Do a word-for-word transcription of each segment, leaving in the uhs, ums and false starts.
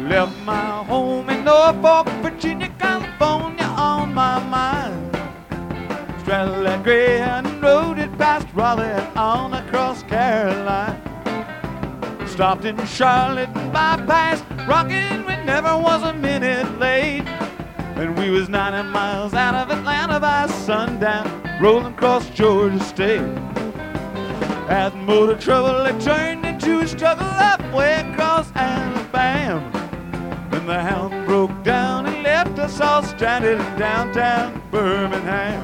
Left my home in Norfolk, Virginia, California on my mind. Straddled that Greyhound road, it passed Raleigh and on across Carolina. Stopped in Charlotte and bypassed Rockin', we never was a minute late. And we was ninety miles out of Atlanta by sundown, rolling across Georgia State. As motor trouble, it turned into a struggle halfway across Alabama. And the hound broke down and left us all stranded in downtown Birmingham.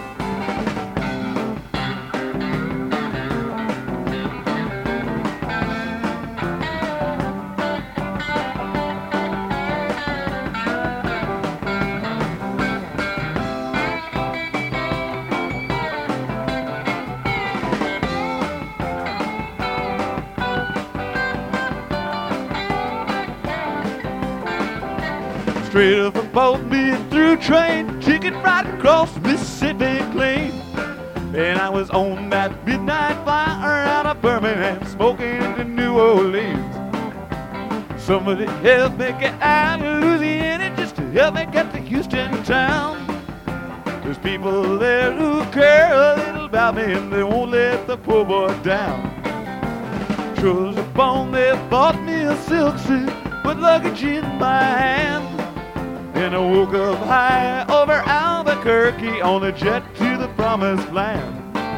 Straight up above me through train, ticket right across Mississippi clean. And I was on that midnight flyer out of Birmingham, smoking into New Orleans. Somebody help me get out of Louisiana just to help me get to Houston town. There's people there who care a little about me and they won't let the poor boy down. Trolls upon, they bought me a silk suit with luggage in my hand. And I woke up high over Albuquerque on a jet to the promised land.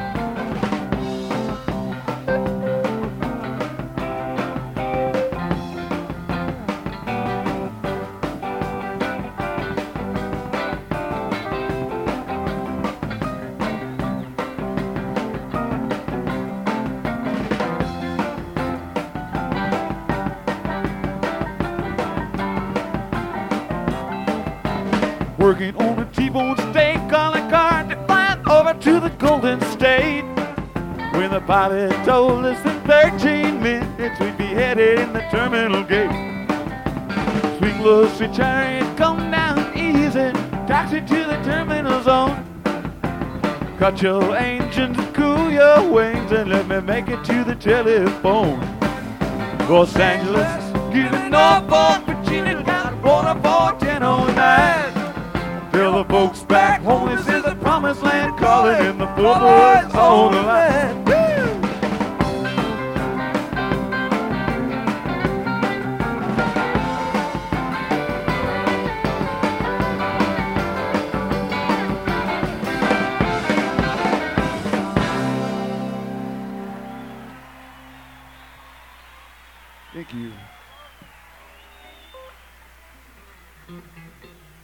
Working on a T-bone steak calling car to flying over to the Golden State. When the pilot told us in thirteen minutes we'd be headed in the terminal gate. Swing low, sweet chariot, come down easy, taxi to the terminal zone. Cut your engines and cool your wings and let me make it to the telephone. Los Angeles, get to Norfolk, Virginia, California, four ten oh nine. Tell the folks back home this is the promised land, calling in the poor boys on the line. Thank you.